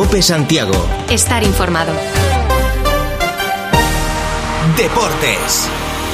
COPE Santiago. Estar informado. Deportes.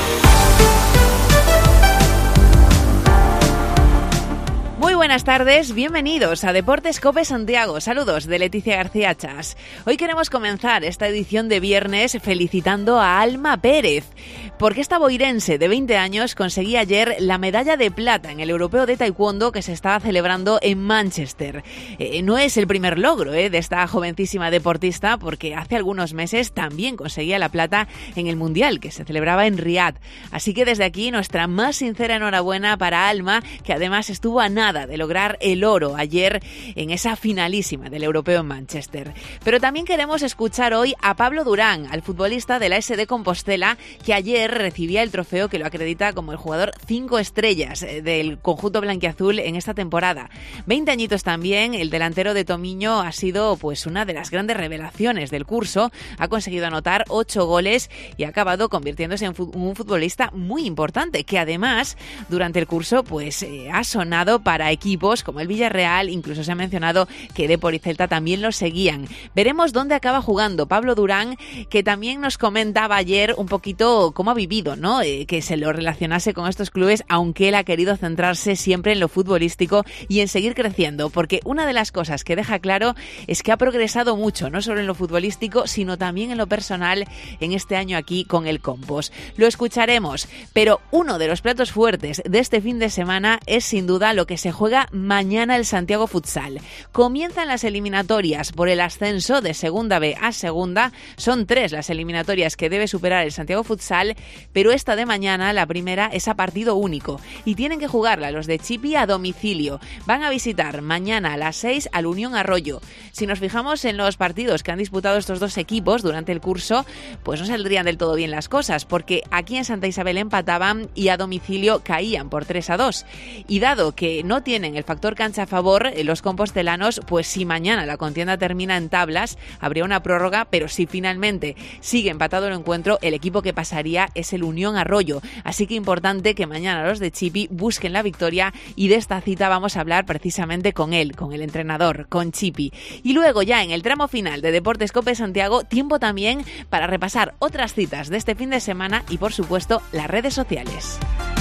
Muy buenas tardes, bienvenidos a Deportes COPE Santiago. Saludos de Leticia García Chas. Hoy queremos comenzar esta edición de viernes felicitando a Alma Pérez, porque esta boirense de 20 años conseguía ayer la medalla de plata en el Europeo de Taekwondo que se estaba celebrando en Manchester. No es el primer logro de esta jovencísima deportista, porque hace algunos meses también conseguía la plata en el Mundial que se celebraba en Riad. Así que desde aquí nuestra más sincera enhorabuena para Alma, que además estuvo a nada de lograr el oro ayer en esa finalísima del Europeo en Manchester. Pero también queremos escuchar hoy a Pablo Durán, al futbolista de la SD Compostela, que ayer recibía el trofeo que lo acredita como el jugador 5 estrellas del conjunto blanquiazul en esta temporada. 20 añitos también, el delantero de Tomiño ha sido pues una de las grandes revelaciones del curso. Ha conseguido anotar 8 goles y ha acabado convirtiéndose en un futbolista muy importante, que además durante el curso pues ha sonado para equipos como el Villarreal. Incluso se ha mencionado que Depor y Celta también lo seguían. Veremos dónde acaba jugando Pablo Durán, que también nos comentaba ayer un poquito cómo ha vivido, ¿no? Que se lo relacionase con estos clubes, aunque él ha querido centrarse siempre en lo futbolístico y en seguir creciendo, porque una de las cosas que deja claro es que ha progresado mucho, no solo en lo futbolístico, sino también en lo personal en este año aquí con el Compos. Lo escucharemos, pero uno de los platos fuertes de este fin de semana es sin duda lo que se juega mañana el Santiago Futsal. Comienzan las eliminatorias por el ascenso de Segunda B a Segunda. Son 3 las eliminatorias que debe superar el Santiago Futsal, pero esta de mañana, la primera, es a partido único y tienen que jugarla los de Chipi a domicilio. Van a visitar mañana a las 6 al Unión Arroyo. Si nos fijamos en los partidos que han disputado estos dos equipos durante el curso, pues no saldrían del todo bien las cosas, porque aquí en Santa Isabel empataban y a domicilio caían por 3-2. Y dado que no tienen el factor cancha a favor, los compostelanos, pues si mañana la contienda termina en tablas, habría una prórroga, pero si finalmente sigue empatado el encuentro, el equipo que pasaría es el Unión Arroyo. Así que importante que mañana los de Chipi busquen la victoria, y de esta cita vamos a hablar precisamente con él, con el entrenador, con Chipi. Y luego ya en el tramo final de Deportes COPE Santiago, tiempo también para repasar otras citas de este fin de semana y por supuesto las redes sociales.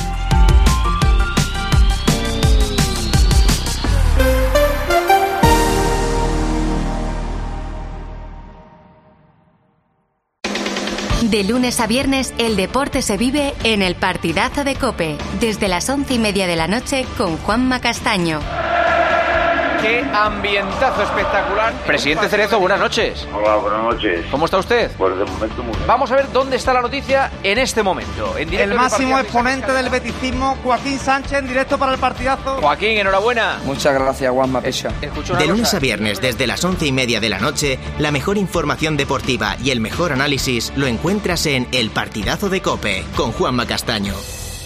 De lunes a viernes, el deporte se vive en el partidazo de COPE, desde las 11:30 de la noche con Juanma Castaño. ¡Qué ambientazo espectacular! Presidente Cerezo, buenas noches. Hola, buenas noches. ¿Cómo está usted? Pues de momento muy bien. Vamos a ver dónde está la noticia en este momento. En directo el máximo exponente del beticismo, Joaquín Sánchez, en directo para el partidazo. Joaquín, enhorabuena. Muchas gracias, Juanma Pecha. De lunes a viernes, desde las 11:30 de la noche, la mejor información deportiva y el mejor análisis lo encuentras en El Partidazo de COPE, con Juanma Castaño.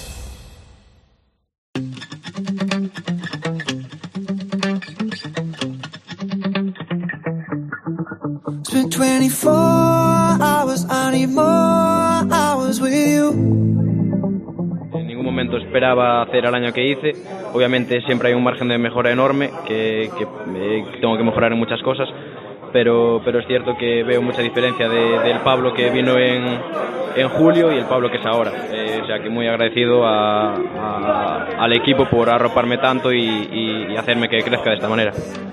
En ningún momento esperaba hacer el año que hice. Obviamente siempre hay un margen de mejora enorme, que tengo que mejorar en muchas cosas, pero es cierto que veo mucha diferencia del Pablo que vino en julio y el Pablo que es ahora. O sea que muy agradecido al equipo por arroparme tanto y hacerme que crezca de esta manera.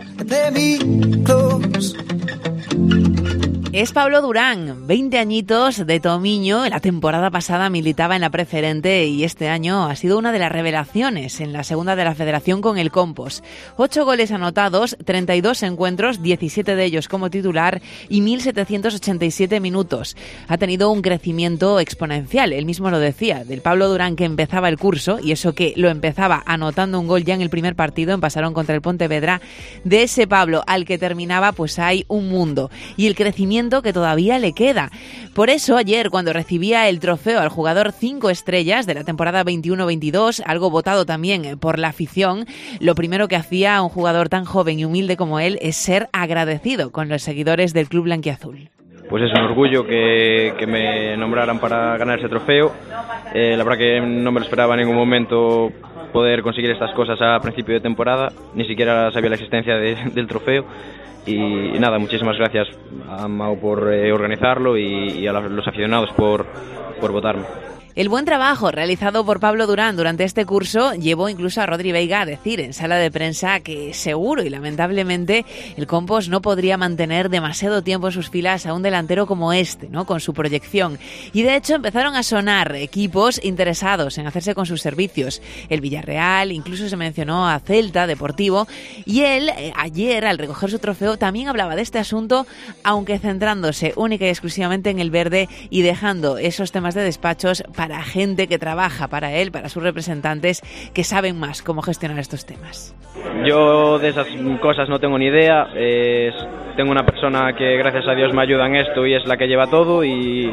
Es Pablo Durán, 20 añitos de Tomiño. La temporada pasada militaba en la preferente y este año ha sido una de las revelaciones en la segunda de la Federación con el Compos. 8 goles anotados, 32 encuentros, 17 de ellos como titular y 1.787 minutos. Ha tenido un crecimiento exponencial, él mismo lo decía, del Pablo Durán que empezaba el curso, y eso que lo empezaba anotando un gol ya en el primer partido, pasaron contra el Pontevedra. De ese Pablo al que terminaba, pues hay un mundo. Y el crecimiento que todavía le queda. Por eso ayer, cuando recibía el trofeo al jugador 5 estrellas de la temporada 21-22, algo votado también por la afición, lo primero que hacía un jugador tan joven y humilde como él es ser agradecido con los seguidores del club blanquiazul. Pues es un orgullo que me nombraran para ganar ese trofeo. La verdad que no me lo esperaba en ningún momento poder conseguir estas cosas a principio de temporada. Ni siquiera sabía la existencia del trofeo. Y nada, muchísimas gracias a Mau por organizarlo y a los aficionados por votarme. El buen trabajo realizado por Pablo Durán durante este curso llevó incluso a Rodri Veiga a decir en sala de prensa que seguro y lamentablemente el Compos no podría mantener demasiado tiempo en sus filas a un delantero como este, ¿no?, con su proyección. Y de hecho empezaron a sonar equipos interesados en hacerse con sus servicios. El Villarreal, incluso se mencionó a Celta Deportivo, y él ayer al recoger su trofeo también hablaba de este asunto, aunque centrándose única y exclusivamente en el verde y dejando esos temas de despachos para gente que trabaja para él, para sus representantes, que saben más cómo gestionar estos temas. Yo de esas cosas no tengo ni idea. Tengo una persona que gracias a Dios me ayuda en esto y es la que lleva todo y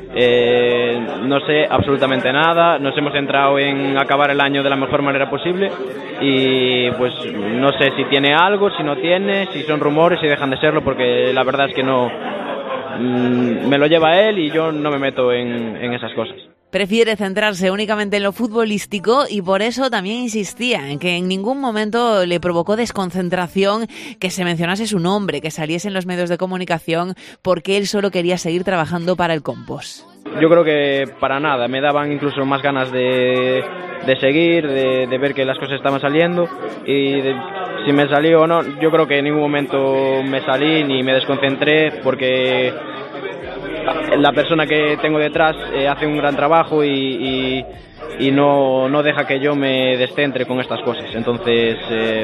no sé absolutamente nada. Nos hemos centrado en acabar el año de la mejor manera posible y pues no sé si tiene algo, si no tiene, si son rumores, si dejan de serlo, porque la verdad es que no me lo lleva él y yo no me meto en esas cosas. Prefiere centrarse únicamente en lo futbolístico y por eso también insistía en que en ningún momento le provocó desconcentración que se mencionase su nombre, que saliese en los medios de comunicación, porque él solo quería seguir trabajando para el Compos. Yo creo que para nada, me daban incluso más ganas de seguir, de ver que las cosas estaban saliendo y si me salió o no, yo creo que en ningún momento me salí ni me desconcentré porque la persona que tengo detrás hace un gran trabajo y no deja que yo me descentre con estas cosas. Entonces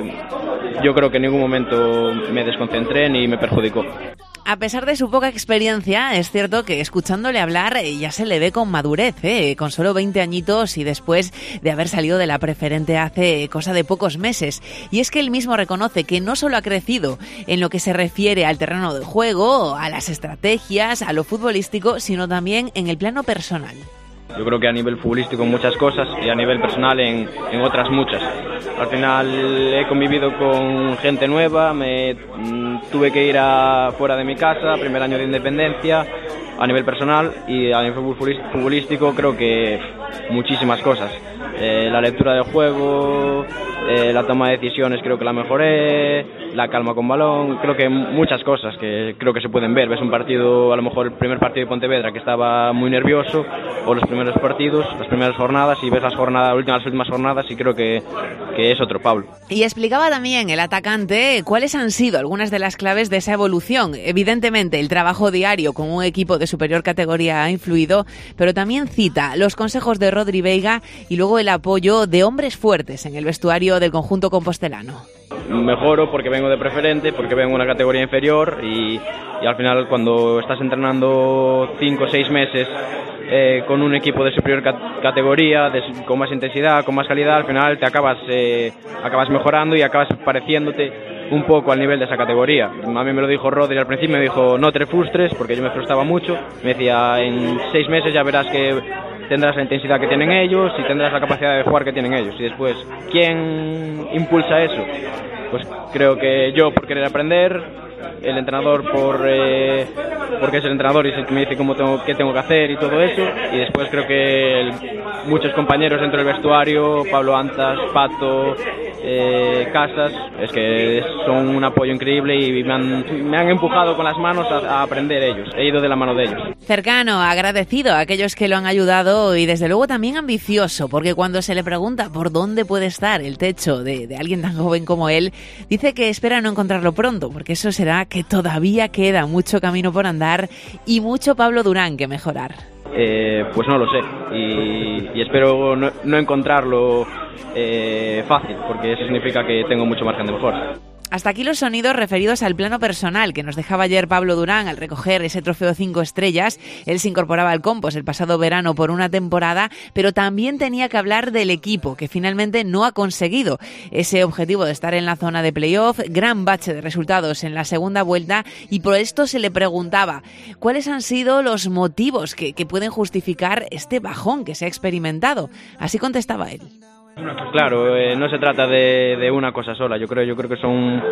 yo creo que en ningún momento me desconcentré ni me perjudicó. A pesar de su poca experiencia, es cierto que escuchándole hablar ya se le ve con madurez, con solo 20 añitos y después de haber salido de la preferente hace cosa de pocos meses. Y es que él mismo reconoce que no solo ha crecido en lo que se refiere al terreno de juego, a las estrategias, a lo futbolístico, sino también en el plano personal. Yo creo que a nivel futbolístico en muchas cosas y a nivel personal en otras muchas. Al final he convivido con gente nueva, tuve que ir fuera de mi casa, primer año de independencia, a nivel personal y a nivel futbolístico creo que muchísimas cosas. La lectura del juego, la toma de decisiones creo que la mejoré, la calma con balón, creo que muchas cosas que creo que se pueden ver. Ves un partido, a lo mejor el primer partido de Pontevedra que estaba muy nervioso, o los primeros partidos, las primeras jornadas, y ves las últimas jornadas y creo que es otro Pablo. Y explicaba también el atacante cuáles han sido algunas de las claves de esa evolución. Evidentemente el trabajo diario con un equipo de superior categoría ha influido, pero también cita los consejos de Rodri Veiga y luego el apoyo de hombres fuertes en el vestuario del conjunto compostelano. Mejoro porque vengo de preferente, porque vengo de una categoría inferior y al final cuando estás entrenando 5 o 6 meses con un equipo de superior categoría, con más intensidad, con más calidad, al final te acabas mejorando y acabas pareciéndote un poco al nivel de esa categoría. A mí me lo dijo Rodri al principio, me dijo no te frustres porque yo me frustraba mucho, me decía en 6 meses ya verás que tendrás la intensidad que tienen ellos y tendrás la capacidad de jugar que tienen ellos. Y después, ¿quién impulsa eso? Pues creo que yo por querer aprender, el entrenador porque es el entrenador y es el que me dice qué tengo que hacer y todo eso, y después creo que muchos compañeros dentro del vestuario, Pablo Antas, Pato, Casas, es que son un apoyo increíble y me han empujado con las manos a aprender ellos, he ido de la mano de ellos. Cercano, agradecido a aquellos que lo han ayudado y desde luego también ambicioso, porque cuando se le pregunta por dónde puede estar el techo de alguien tan joven como él, dice que espera no encontrarlo pronto, porque eso será que todavía queda mucho camino por andar y mucho Pablo Durán que mejorar. Pues no lo sé y espero no encontrarlo fácil, porque eso significa que tengo mucho margen de mejora. Hasta aquí los sonidos referidos al plano personal que nos dejaba ayer Pablo Durán al recoger ese trofeo 5 estrellas. Él se incorporaba al Compos el pasado verano por una temporada, pero también tenía que hablar del equipo, que finalmente no ha conseguido ese objetivo de estar en la zona de playoff, gran bache de resultados en la segunda vuelta, y por esto se le preguntaba cuáles han sido los motivos que pueden justificar este bajón que se ha experimentado. Así contestaba él. Claro, no se trata de una cosa sola, yo creo que son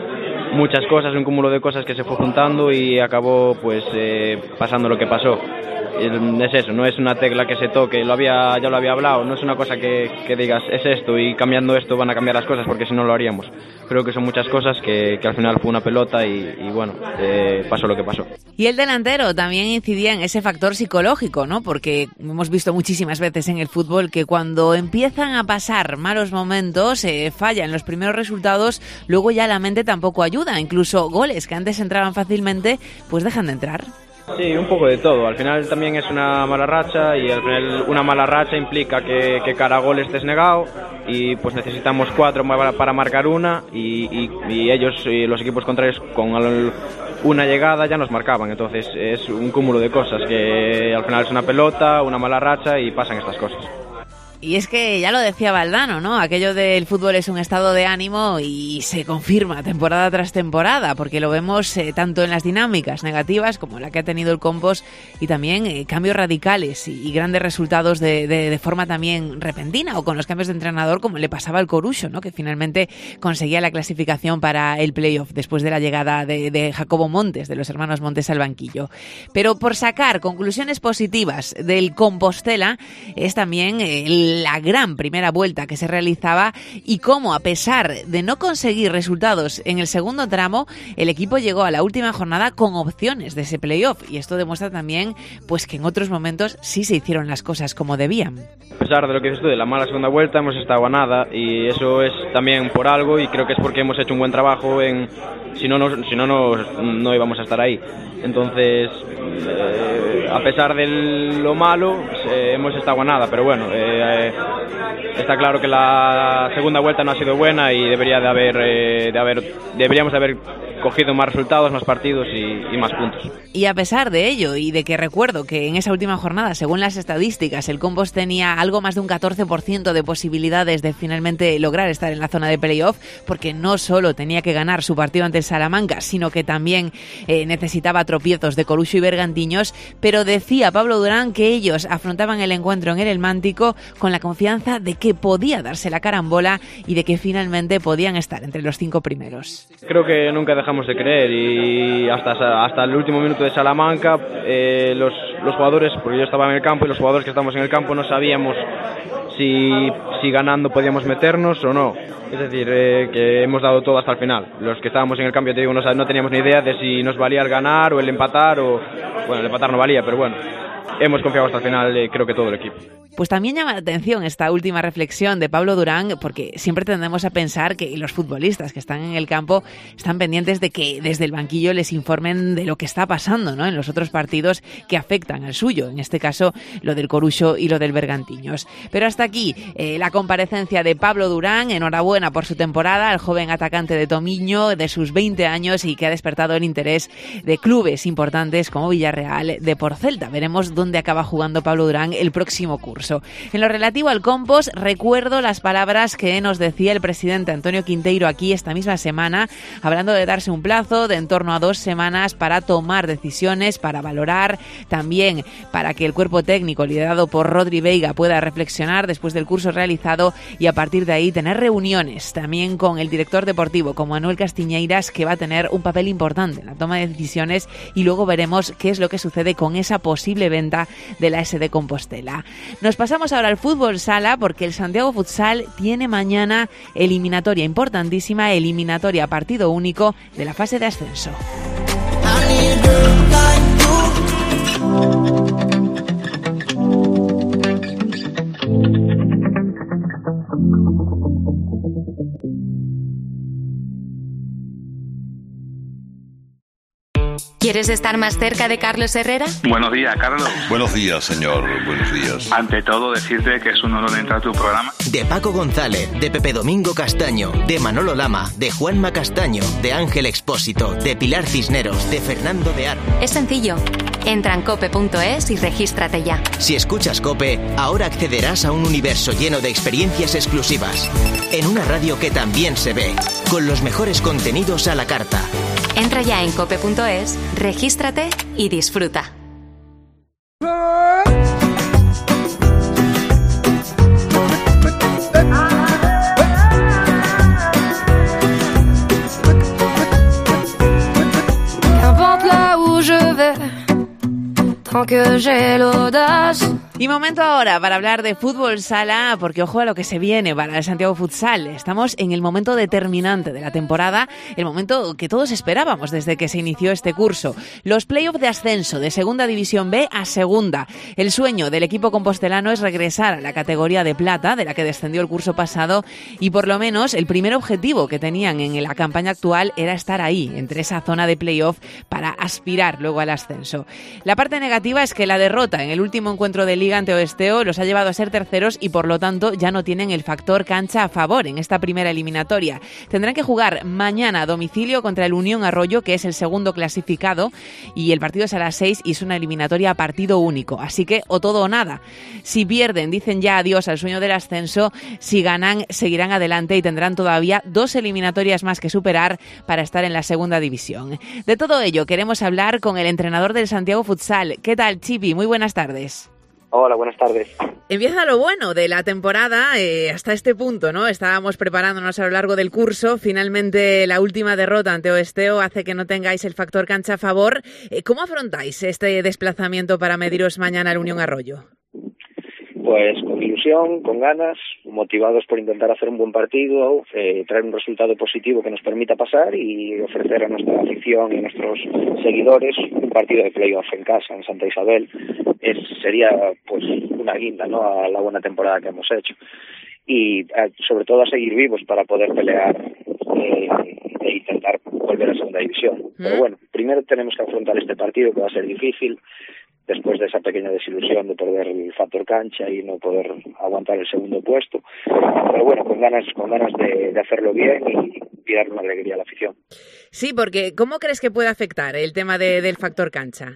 muchas cosas, un cúmulo de cosas que se fue juntando y acabó pues pasando lo que pasó. Es eso, no es una tecla que se toque, ya lo había hablado, no es una cosa que digas es esto y cambiando esto van a cambiar las cosas, porque si no lo haríamos. Creo que son muchas cosas que al final fue una pelota y bueno, pasó lo que pasó. Y el delantero también incidía en ese factor psicológico, ¿no? Porque hemos visto muchísimas veces en el fútbol que cuando empiezan a pasar malos momentos, fallan los primeros resultados, luego ya la mente tampoco ayuda, incluso goles que antes entraban fácilmente, pues dejan de entrar. Sí, un poco de todo. Al final también es una mala racha y al final una mala racha implica que cada gol estés negado y pues necesitamos 4 para marcar una y ellos, los equipos contrarios, con una llegada ya nos marcaban. Entonces es un cúmulo de cosas que al final es una pelota, una mala racha y pasan estas cosas. Y es que ya lo decía Valdano, ¿no? Aquello del fútbol es un estado de ánimo y se confirma temporada tras temporada, porque lo vemos tanto en las dinámicas negativas como la que ha tenido el Compos y también cambios radicales y grandes resultados de forma también repentina, o con los cambios de entrenador como le pasaba al Corucho, ¿no? Que finalmente conseguía la clasificación para el playoff después de la llegada de Jacobo Montes, de los hermanos Montes al banquillo. Pero por sacar conclusiones positivas del Compostela es también la gran primera vuelta que se realizaba y cómo, a pesar de no conseguir resultados en el segundo tramo, el equipo llegó a la última jornada con opciones de ese playoff, y esto demuestra también pues que en otros momentos sí se hicieron las cosas como debían. A pesar de lo que dices tú, de la mala segunda vuelta, hemos estado a nada, y eso es también por algo, y creo que es porque hemos hecho un buen trabajo. Si no íbamos a estar ahí. Entonces, a pesar de lo malo, hemos estado a nada, pero bueno, está claro que la segunda vuelta no ha sido buena y deberíamos de haber cogido más resultados, más partidos y más puntos. Y a pesar de ello, y de que recuerdo que en esa última jornada, según las estadísticas, el Compos tenía algo más de un 14% de posibilidades de finalmente lograr estar en la zona de playoff, porque no solo tenía que ganar su partido ante el Salamanca, sino que también necesitaba tropiezos de Corucho y Bergantiños, pero decía Pablo Durán que ellos afrontaban el encuentro en el Elmántico con la confianza de que podía darse la carambola y de que finalmente podían estar entre los 5 primeros. Creo que nunca dejamos de creer, y hasta el último minuto de Salamanca los jugadores, porque yo estaba en el campo y los jugadores que estamos en el campo no sabíamos si ganando podíamos meternos o no. Es decir, que hemos dado todo hasta el final. Los que estábamos en el campo, te digo, no teníamos ni idea de si nos valía el ganar o el empatar, bueno, el empatar no valía, pero bueno, hemos confiado hasta el final, creo que todo el equipo. Pues también llama la atención esta última reflexión de Pablo Durán, porque siempre tendemos a pensar que los futbolistas que están en el campo están pendientes de que desde el banquillo les informen de lo que está pasando, ¿no?, en los otros partidos que afectan al suyo, en este caso lo del Corucho y lo del Bergantiños. Pero hasta aquí la comparecencia de Pablo Durán. Enhorabuena por su temporada al joven atacante de Tomiño, de sus 20 años, y que ha despertado el interés de clubes importantes como Villarreal, Depor Celta. Veremos dónde acaba jugando Pablo Durán el próximo curso. En lo relativo al Compos, recuerdo las palabras que nos decía el presidente Antonio Quinteiro aquí esta misma semana, hablando de darse un plazo de en torno a 2 semanas para tomar decisiones, para valorar, también para que el cuerpo técnico liderado por Rodri Veiga pueda reflexionar después del curso realizado, y a partir de ahí tener reuniones también con el director deportivo, con Manuel Castiñeiras, que va a tener un papel importante en la toma de decisiones, y luego veremos qué es lo que sucede con esa posible venta de la SD Compostela. Nos pasamos ahora al fútbol sala, porque el Santiago Futsal tiene mañana eliminatoria importantísima, eliminatoria partido único de la fase de ascenso. ¿Quieres estar más cerca de Carlos Herrera? Buenos días, Carlos. Buenos días, señor. Buenos días. Ante todo, decirte que es un honor entrar a tu programa. De Paco González, de Pepe Domingo Castaño, de Manolo Lama, de Juanma Castaño, de Ángel Expósito, de Pilar Cisneros, de Fernando de Ar. Es sencillo. Entra en cope.es y regístrate ya. Si escuchas COPE, ahora accederás a un universo lleno de experiencias exclusivas. En una radio que también se ve, con los mejores contenidos a la carta. Entra ya en cope.es, regístrate y disfruta. que j'ai l'audace. Y momento ahora para hablar de fútbol sala, porque ojo a lo que se viene para el Santiago Futsal. Estamos en el momento determinante de la temporada, el momento que todos esperábamos desde que se inició este curso. Los playoffs de ascenso de Segunda División B a Segunda. El sueño del equipo compostelano es regresar a la categoría de plata, de la que descendió el curso pasado, y por lo menos el primer objetivo que tenían en la campaña actual era estar ahí, entre esa zona de playoff, para aspirar luego al ascenso. La parte negativa es que la derrota en el último encuentro de Liga ante Oesteo los ha llevado a ser terceros y por lo tanto ya no tienen el factor cancha a favor en esta primera eliminatoria. Tendrán que jugar mañana a domicilio contra el Unión Arroyo, que es el segundo clasificado, y el partido es a las 6 y es una eliminatoria a partido único, así que o todo o nada. Si pierden, dicen ya adiós al sueño del ascenso; si ganan, seguirán adelante y tendrán todavía 2 eliminatorias más que superar para estar en la segunda división. De todo ello queremos hablar con el entrenador del Santiago Futsal. ¿Qué tal, Chipi? Muy buenas tardes. Hola, buenas tardes. Empieza lo bueno de la temporada hasta este punto, ¿no? Estábamos preparándonos a lo largo del curso. Finalmente, la última derrota ante Oesteo hace que no tengáis el factor cancha a favor. ¿Cómo afrontáis este desplazamiento para mediros mañana al Unión Arroyo? Pues con ilusión, con ganas, motivados por intentar hacer un buen partido, traer un resultado positivo que nos permita pasar y ofrecer a nuestra afición y a nuestros seguidores un partido de playoff en casa, en Santa Isabel. Sería pues una guinda, ¿no?, a la buena temporada que hemos hecho. Y sobre todo a seguir vivos para poder pelear e intentar volver a segunda división. Pero bueno, primero tenemos que afrontar este partido, que va a ser difícil, después de esa pequeña desilusión de perder el factor cancha y no poder aguantar el segundo puesto. Pero bueno, con ganas de hacerlo bien y dar una alegría a la afición. Sí, porque ¿cómo crees que puede afectar el tema del factor cancha?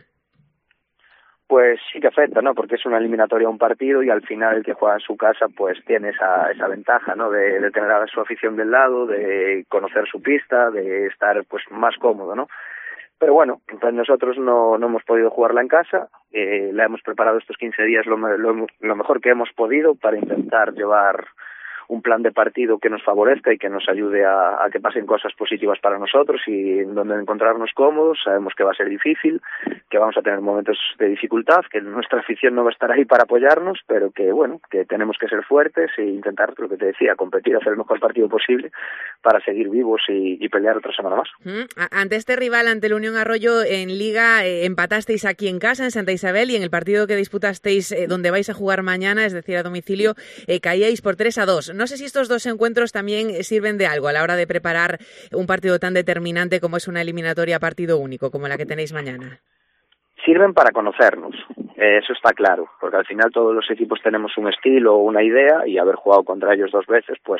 Pues sí que afecta, ¿no? Porque es una eliminatoria a un partido y al final el que juega en su casa pues tiene esa ventaja, ¿no? De tener a su afición del lado, de conocer su pista, de estar pues más cómodo, ¿no? Pero bueno, pues nosotros no hemos podido jugarla en casa, la hemos preparado estos 15 días lo mejor que hemos podido para intentar llevar un plan de partido que nos favorezca y que nos ayude a que pasen cosas positivas para nosotros y en donde encontrarnos cómodos. Sabemos que va a ser difícil, que vamos a tener momentos de dificultad, que nuestra afición no va a estar ahí para apoyarnos, pero que bueno, que tenemos que ser fuertes e intentar, lo que te decía, competir, hacer el mejor partido posible para seguir vivos y pelear otra semana más. Ante este rival, ante el Unión Arroyo, en Liga empatasteis aquí en casa, en Santa Isabel, y en el partido que disputasteis donde vais a jugar mañana, es decir, a domicilio, caíais por 3-2. No sé si estos dos encuentros también sirven de algo a la hora de preparar un partido tan determinante como es una eliminatoria a partido único, como la que tenéis mañana. Sirven para conocernos, eso está claro, porque al final todos los equipos tenemos un estilo o una idea y haber jugado contra ellos 2 veces pues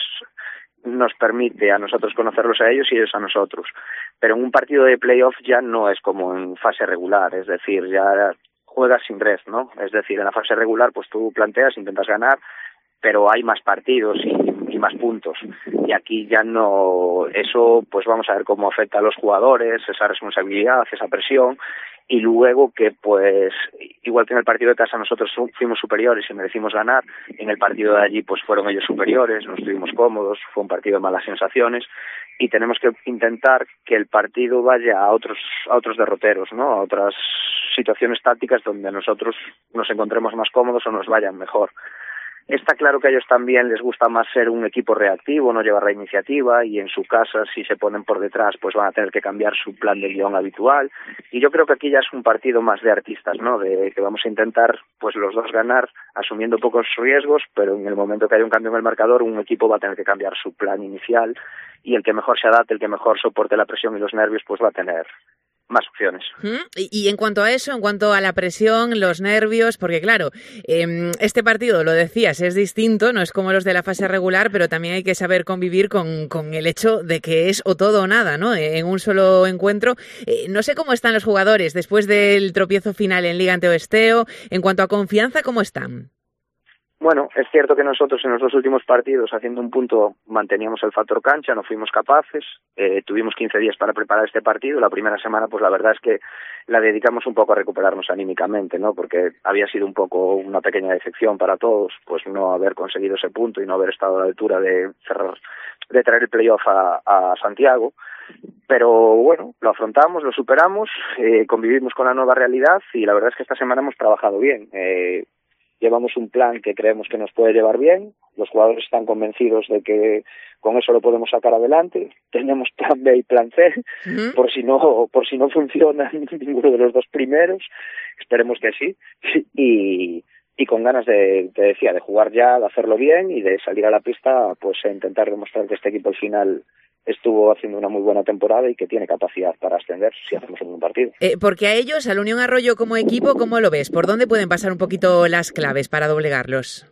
nos permite a nosotros conocerlos a ellos y ellos a nosotros. Pero en un partido de playoff ya no es como en fase regular, es decir, ya juegas sin rest, ¿no? Es decir, en la fase regular pues tú planteas, intentas ganar, pero hay más partidos y más puntos. Y aquí ya no, eso pues vamos a ver cómo afecta a los jugadores, esa responsabilidad, esa presión, y luego que pues igual que en el partido de casa nosotros fuimos superiores y merecimos ganar, en el partido de allí pues fueron ellos superiores, nos estuvimos cómodos, fue un partido de malas sensaciones y tenemos que intentar que el partido vaya a otros derroteros, ¿no? A otras situaciones tácticas donde nosotros nos encontremos más cómodos o nos vayan mejor. Está claro que a ellos también les gusta más ser un equipo reactivo, no llevar la iniciativa, y en su casa, si se ponen por detrás, pues van a tener que cambiar su plan de guión habitual. Y yo creo que aquí ya es un partido más de artistas, ¿no? De que vamos a intentar, pues los dos ganar, asumiendo pocos riesgos, pero en el momento que haya un cambio en el marcador, un equipo va a tener que cambiar su plan inicial, y el que mejor se adapte, el que mejor soporte la presión y los nervios, pues va a tener más opciones. Y en cuanto a eso, en cuanto a la presión, los nervios, porque claro, este partido, lo decías, es distinto, no es como los de la fase regular, pero también hay que saber convivir con el hecho de que es o todo o nada, ¿no? En un solo encuentro. No sé cómo están los jugadores después del tropiezo final en Liga ante Oesteo. En cuanto a confianza, ¿cómo están? Bueno, es cierto que nosotros en los 2 últimos partidos, haciendo un punto, manteníamos el factor cancha, no fuimos capaces, tuvimos 15 días para preparar este partido. La primera semana, pues la verdad es que la dedicamos un poco a recuperarnos anímicamente, ¿no? Porque había sido un poco una pequeña decepción para todos, pues no haber conseguido ese punto y no haber estado a la altura de traer el playoff a Santiago. Pero bueno, lo afrontamos, lo superamos, convivimos con la nueva realidad y la verdad es que esta semana hemos trabajado bien. Llevamos un plan que creemos que nos puede llevar bien, los jugadores están convencidos de que con eso lo podemos sacar adelante, tenemos plan B y plan C, por si no funciona ninguno de los dos primeros, esperemos que sí, y con ganas de jugar ya, de hacerlo bien y de salir a la pista, pues a intentar demostrar que este equipo al final estuvo haciendo una muy buena temporada y que tiene capacidad para ascender si hacemos un buen partido. Porque a ellos, al Unión Arroyo como equipo, ¿cómo lo ves? ¿Por dónde pueden pasar un poquito las claves para doblegarlos?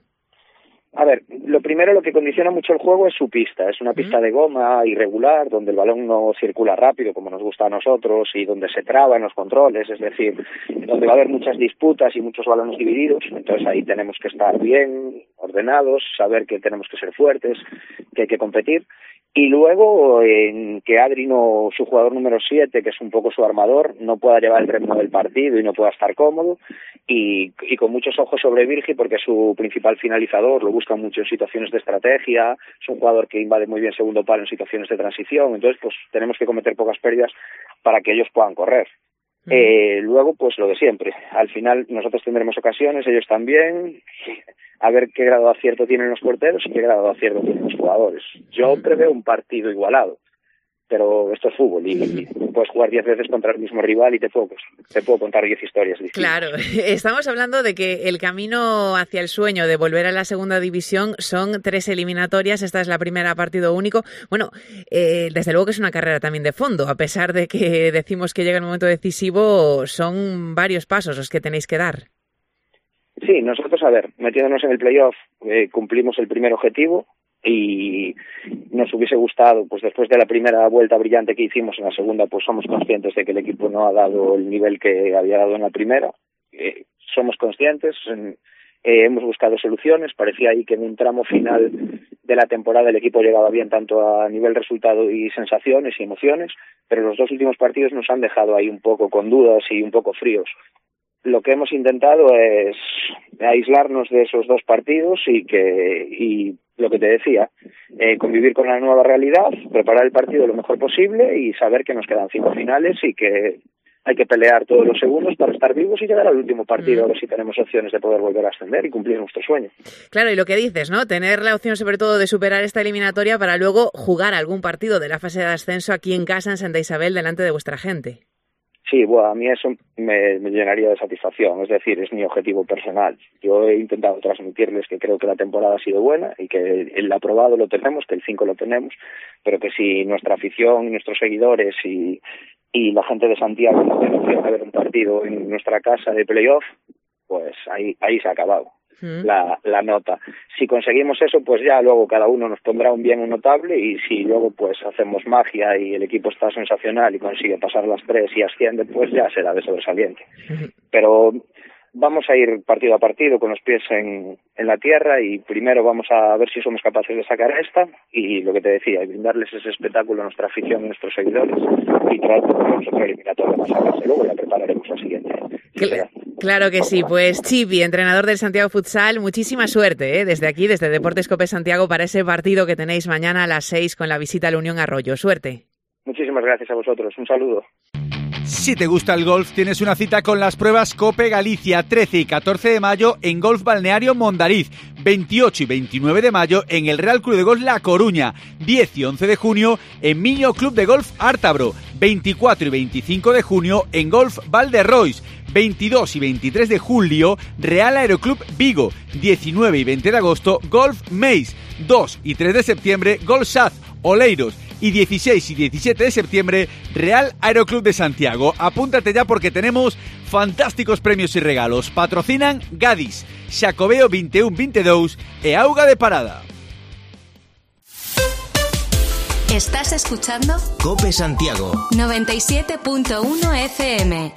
A ver, lo primero, lo que condiciona mucho el juego es su pista. Es una pista de goma irregular, donde el balón no circula rápido como nos gusta a nosotros y donde se traba en los controles, es decir, donde va a haber muchas disputas y muchos balones divididos. Entonces ahí tenemos que estar bien, ordenados, saber que tenemos que ser fuertes, que hay que competir. Y luego, en que Adri, su jugador número 7, que es un poco su armador, no pueda llevar el ritmo del partido y no pueda estar cómodo, y con muchos ojos sobre Virgi, porque es su principal finalizador, lo busca mucho en situaciones de estrategia, es un jugador que invade muy bien segundo palo en situaciones de transición, entonces pues tenemos que cometer pocas pérdidas para que ellos puedan correr. Luego, pues lo de siempre, al final nosotros tendremos ocasiones, ellos también, a ver qué grado de acierto tienen los porteros y qué grado de acierto tienen los jugadores. Yo preveo un partido igualado, pero esto es fútbol y puedes jugar 10 veces contra el mismo rival y te puedo contar 10 historias distintas. Claro, estamos hablando de que el camino hacia el sueño de volver a la segunda división son 3 eliminatorias, esta es la primera partido único. Bueno, desde luego que es una carrera también de fondo, a pesar de que decimos que llega el momento decisivo, son varios pasos los que tenéis que dar. Sí, nosotros, a ver, metiéndonos en el playoff, cumplimos el primer objetivo y nos hubiese gustado, pues después de la primera vuelta brillante que hicimos, en la segunda pues somos conscientes de que el equipo no ha dado el nivel que había dado en la primera, somos conscientes, hemos buscado soluciones, parecía ahí que en un tramo final de la temporada el equipo llegaba bien tanto a nivel resultado y sensaciones y emociones, pero los 2 últimos partidos nos han dejado ahí un poco con dudas y un poco fríos. Lo que hemos intentado es aislarnos de esos 2 partidos y lo que te decía, convivir con la nueva realidad, preparar el partido lo mejor posible y saber que nos quedan 5 finales y que hay que pelear todos los segundos para estar vivos y llegar al último partido a ver si tenemos opciones de poder volver a ascender y cumplir nuestro sueño. Claro, y lo que dices, ¿no? Tener la opción sobre todo de superar esta eliminatoria para luego jugar algún partido de la fase de ascenso aquí en casa en Santa Isabel delante de vuestra gente. Sí, bueno, a mí eso me llenaría de satisfacción, es decir, es mi objetivo personal. Yo he intentado transmitirles que creo que la temporada ha sido buena y que el aprobado lo tenemos, que el 5 lo tenemos, pero que si nuestra afición, nuestros seguidores y la gente de Santiago no tiene opción de ver un partido en nuestra casa de playoff, pues ahí se ha acabado la nota. Si conseguimos eso, pues ya luego cada uno nos pondrá un bien notable y si luego pues hacemos magia y el equipo está sensacional y consigue pasar las 3 y asciende, pues ya será de sobresaliente. Pero vamos a ir partido a partido con los pies en la tierra y primero vamos a ver si somos capaces de sacar esta y lo que te decía, y brindarles ese espectáculo a nuestra afición y a nuestros seguidores y traer por nosotros eliminatoria más a casa. Luego la prepararemos la siguiente. Claro que sí. Pues Chipi, entrenador del Santiago Futsal, muchísima suerte desde aquí, desde Deportes Cope Santiago, para ese partido que tenéis mañana a las 6 con la visita al Unión Arroyo. Suerte. Muchísimas gracias a vosotros. Un saludo. Si te gusta el golf, tienes una cita con las pruebas Cope Galicia 13 y 14 de mayo en Golf Balneario Mondariz, 28 y 29 de mayo en el Real Club de Golf La Coruña, 10 y 11 de junio en Miño Club de Golf Ártabro, 24 y 25 de junio en Golf Valderrois, 22 y 23 de julio Real Aeroclub Vigo, 19 y 20 de agosto Golf Meis, 2 y 3 de septiembre Golf Saz Oleiros y 16 y 17 de septiembre Real Aeroclub de Santiago. Apúntate ya porque tenemos fantásticos premios y regalos. Patrocinan Gadis, Xacobeo 21-22 e Auga de Parada. ¿Estás escuchando? Cope Santiago 97.1 FM.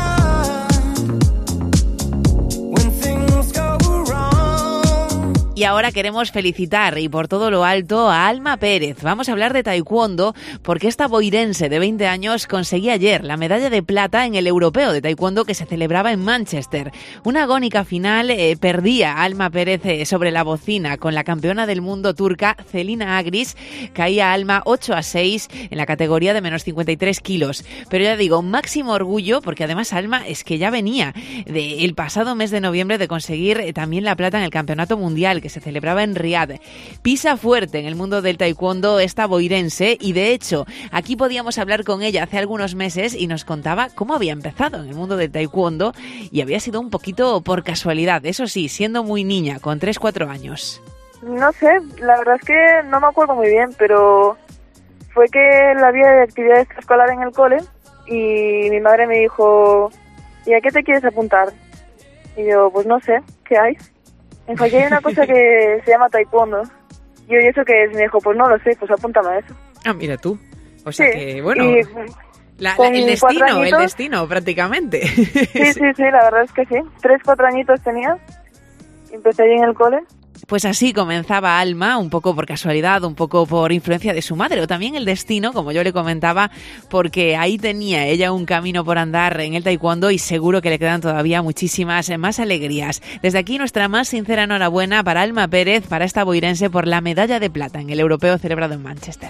Y ahora queremos felicitar y por todo lo alto a Alma Pérez. Vamos a hablar de taekwondo porque esta boirense de 20 años conseguía ayer la medalla de plata en el europeo de taekwondo que se celebraba en Manchester. Una agónica final perdía Alma Pérez sobre la bocina con la campeona del mundo turca Celina Agris. Caía Alma 8-6 en la categoría de menos 53 kilos. Pero ya digo, máximo orgullo porque además Alma es que ya venía del pasado mes de noviembre de conseguir también la plata en el campeonato mundial que se celebraba en Riad. Pisa fuerte en el mundo del taekwondo esta boirense y de hecho aquí podíamos hablar con ella hace algunos meses y nos contaba cómo había empezado en el mundo del taekwondo y había sido un poquito por casualidad, eso sí, siendo muy niña, con 3-4 años. No sé, la verdad es que no me acuerdo muy bien, pero fue que la había de actividad extraescolar en el cole y mi madre me dijo, ¿y a qué te quieres apuntar? Y yo, pues no sé, ¿qué hay? Me dijo, aquí hay una cosa que se llama taekwondo. Yo, ¿y eso qué es? Me dijo, pues no lo sé, pues apúntame a eso. Ah, mira tú. O sea sí, que, bueno, y, el destino prácticamente. Sí, la verdad es que sí. 3-4 añitos tenía. Empecé ahí en el cole. Pues así comenzaba Alma, un poco por casualidad, un poco por influencia de su madre, o también el destino, como yo le comentaba, porque ahí tenía ella un camino por andar en el taekwondo y seguro que le quedan todavía muchísimas más alegrías. Desde aquí nuestra más sincera enhorabuena para Alma Pérez, para esta boirense, por la medalla de plata en el europeo celebrado en Manchester.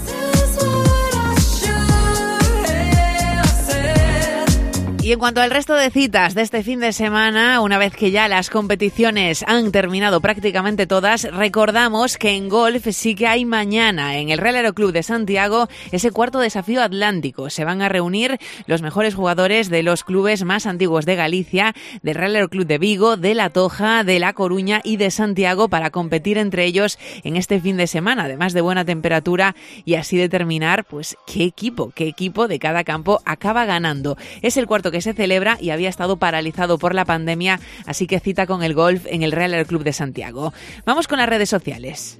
Y en cuanto al resto de citas de este fin de semana, una vez que ya las competiciones han terminado prácticamente todas, recordamos que en golf sí que hay mañana en el Real Aeroclub de Santiago ese cuarto desafío atlántico. Se van a reunir los mejores jugadores de los clubes más antiguos de Galicia, del Real Aeroclub de Vigo, de La Toja, de La Coruña y de Santiago para competir entre ellos en este fin de semana, además de buena temperatura y así determinar pues qué equipo de cada campo acaba ganando. Es el cuarto que se celebra y había estado paralizado por la pandemia, así que cita con el golf en el Real Aeroclub de Santiago. Vamos con las redes sociales.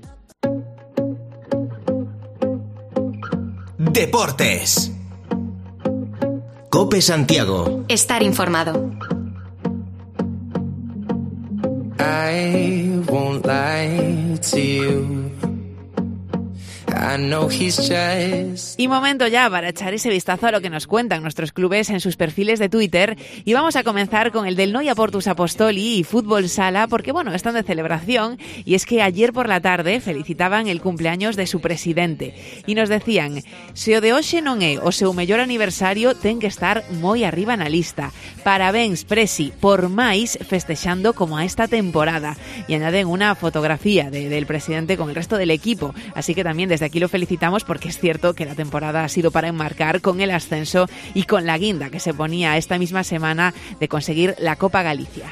Deportes. COPE Santiago. Estar informado. I won't lie to you. Y momento ya para echar ese vistazo a lo que nos cuentan nuestros clubes en sus perfiles de Twitter y vamos a comenzar con el del Noia Portus Apostoli y Fútbol Sala porque bueno, están de celebración y es que ayer por la tarde felicitaban el cumpleaños de su presidente y nos decían se o de hoxe non é o seu mellor aniversario ten que estar moi arriba na lista. Parabéns, Presi, por máis festexando como a esta temporada y añaden una fotografía del presidente con el resto del equipo, así que también desde aquí lo felicitamos porque es cierto que la temporada ha sido para enmarcar con el ascenso y con la guinda que se ponía esta misma semana de conseguir la Copa Galicia.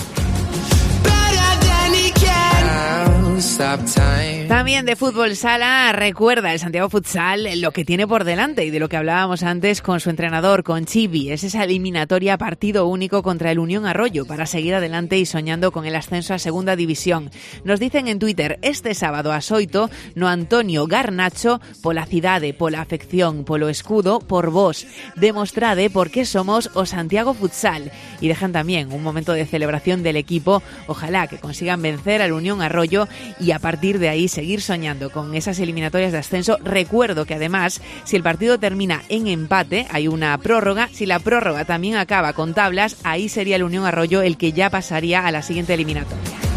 También de fútbol sala recuerda el Santiago Futsal lo que tiene por delante y de lo que hablábamos antes con su entrenador, con Chibi. Es esa eliminatoria partido único contra el Unión Arroyo para seguir adelante y soñando con el ascenso a segunda división. Nos dicen en Twitter este sábado a Soito no Antonio Garnacho pola cidade, pola afección, polo escudo, por vos. Demostrade por qué somos o Santiago Futsal. Y dejan también un momento de celebración del equipo. Ojalá que consigan vencer al Unión Arroyo y a partir de ahí seguir soñando con esas eliminatorias de ascenso. Recuerdo que además, si el partido termina en empate, hay una prórroga. Si la prórroga también acaba con tablas, ahí sería el Unión Arroyo el que ya pasaría a la siguiente eliminatoria.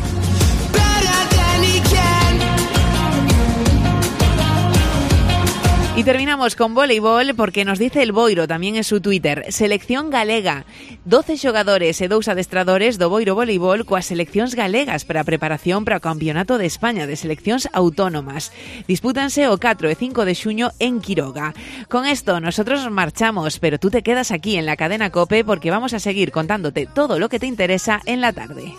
Y terminamos con voleibol porque nos dice el Boiro tamén en su Twitter. Selección galega. 12 xogadores e 2 adestradores do Boiro Voleibol coas seleccións galegas para a preparación para o Campeonato de España de Seleccións Autónomas. Dispútanse o 4 e 5 de xuño en Quiroga. Con esto nosotros marchamos, pero tú te quedas aquí en la cadena COPE porque vamos a seguir contándote todo lo que te interesa en la tarde.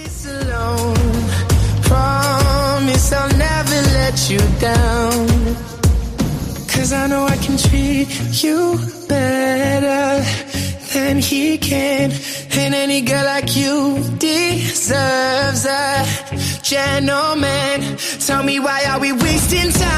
Cause I know I can treat you better than he can. And any girl like you deserves a gentleman. Tell me why are we wasting time?